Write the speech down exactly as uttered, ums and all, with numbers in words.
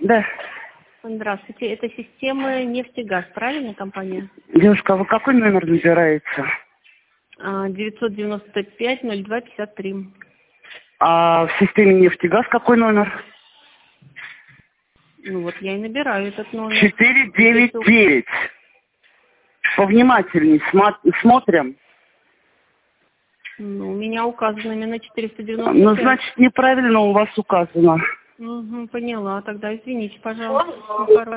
Да. Здравствуйте, это система «Нефтегаз», правильно, компания? Девушка, а вы какой номер набираете? девятьсот девяносто пять ноль два пятьдесят три. А в системе «Нефтегаз» какой номер? Ну вот я и набираю этот номер. четыре девять девять. Повнимательней смо- смотрим. Ну, у меня указано именно четыреста девяносто пять. Ну, значит, неправильно у вас указано. Угу, поняла. Тогда извините, пожалуйста.